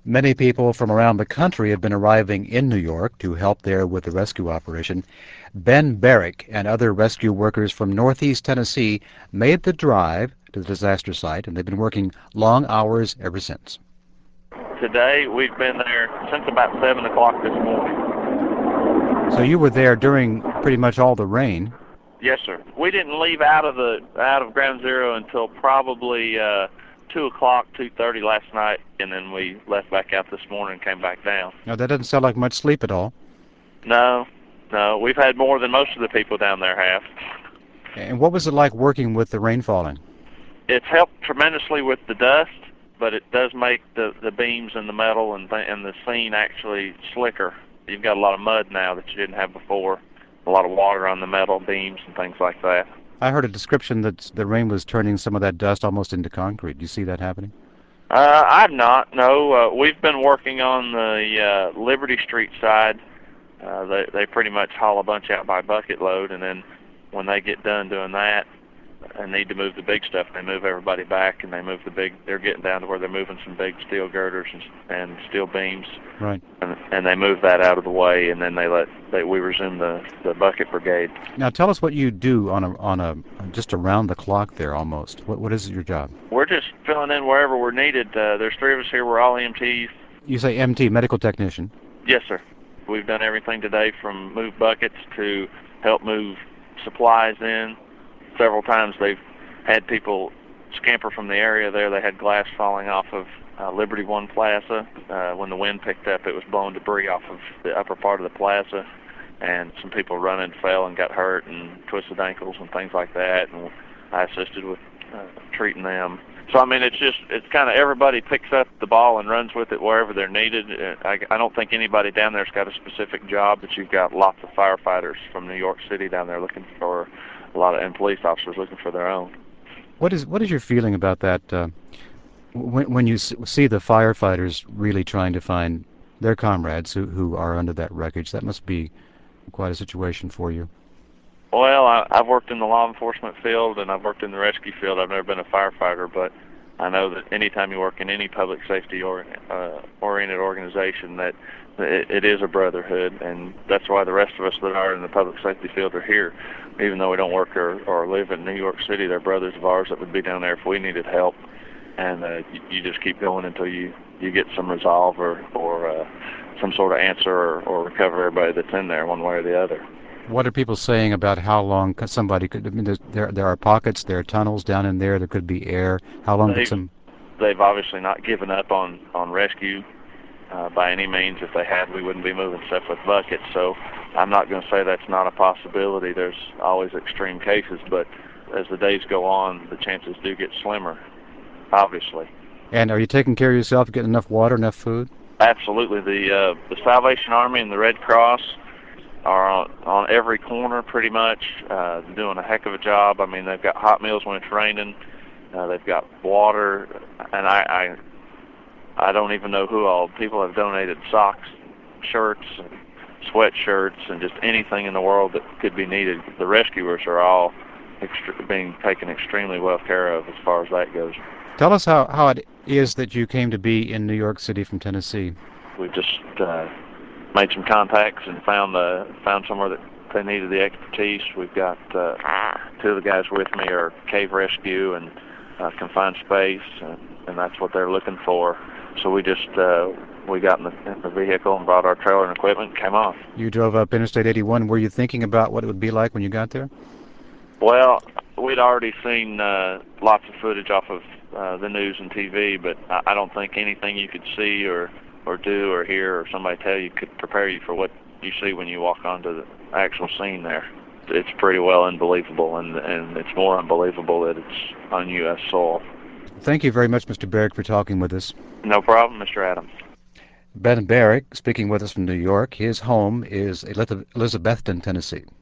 Many people from around the country have been arriving in New York to help there with the rescue operation. Ben Barrick and other rescue workers from northeast Tennessee made the drive to the disaster site, and they've been working long hours ever since. Today, we've been there since about 7 o'clock this morning. So you were there during pretty much all the rain. Yes, sir. We didn't leave out of Ground Zero until probably 2 o'clock, 2:30 last night, and then we left back out this morning and came back down. Now, that doesn't sound like much sleep at all. No, we've had more than most of the people down there have. And what was it like working with the rain falling? It's helped tremendously with the dust, but it does make the beams and the metal and the scene actually slicker. You've got a lot of mud now that you didn't have before, a lot of water on the metal beams and things like that. I heard a description that the rain was turning some of that dust almost into concrete. Do you see that happening? I've not, no. We've been working on the Liberty Street side. They pretty much haul a bunch out by bucket load, and then when they get done doing that and need to move the big stuff, they move everybody back, and they're getting down to where they're moving some big steel girders and steel beams. Right. And they move that out of the way, and then we resume the bucket brigade. Now tell us what you do on a just around the clock there almost. What is your job? We're just filling in wherever we're needed. There's 3 of us here. We're all EMTs. You say MT, medical technician? Yes, sir. We've done everything today from move buckets to help move supplies in. Several times they've had people scamper from the area there. They had glass falling off of Liberty One Plaza. When the wind picked up, it was blowing debris off of the upper part of the plaza, and some people running fell and got hurt and twisted ankles and things like that, and I assisted with treating them. So, I mean, it's kind of everybody picks up the ball and runs with it wherever they're needed. I don't think anybody down there's got a specific job, but you've got lots of firefighters from New York City down there looking for and police officers looking for their own. What is your feeling about that when you see the firefighters really trying to find their comrades who are under that wreckage? That must be quite a situation for you. Well, I've worked in the law enforcement field and I've worked in the rescue field. I've never been a firefighter, but I know that anytime you work in any public safety oriented organization, that it is a brotherhood, and that's why the rest of us that are in the public safety field are here. Even though we don't work or live in New York City, they're brothers of ours that would be down there if we needed help. And you just keep going until you get some resolve or some sort of answer or recover everybody that's in there one way or the other. What are people saying about how long somebody could? I mean, there are pockets, there are tunnels down in there. There could be air. How long could some? They've obviously not given up on rescue by any means. If they had, we wouldn't be moving stuff with buckets. So I'm not going to say that's not a possibility. There's always extreme cases, but as the days go on, the chances do get slimmer, obviously. And are you taking care of yourself, getting enough water, enough food? Absolutely. The Salvation Army and the Red Cross are on every corner pretty much, doing a heck of a job. I mean, they've got hot meals when it's raining. They've got water, and I don't even know who all. People have donated socks, shirts, and sweatshirts, and just anything in the world that could be needed. The rescuers are all being taken extremely well care of as far as that goes. Tell us how it is that you came to be in New York City from Tennessee. We just made some contacts and found somewhere that they needed the expertise. We've got 2 of the guys with me are cave rescue and confined space, and that's what they're looking for. So we just we got in the vehicle and brought our trailer and equipment and came off. You drove up Interstate 81. Were you thinking about what it would be like when you got there? Well, we'd already seen lots of footage off of the news and TV, but I don't think anything you could see or do or hear or somebody tell you could prepare you for what you see when you walk onto the actual scene there. It's pretty well unbelievable, and it's more unbelievable that it's on U.S. soil. Thank you very much, Mr. Barrick, for talking with us. No problem, Mr. Adams. Ben Barrick, speaking with us from New York. His home is Elizabethton, Tennessee.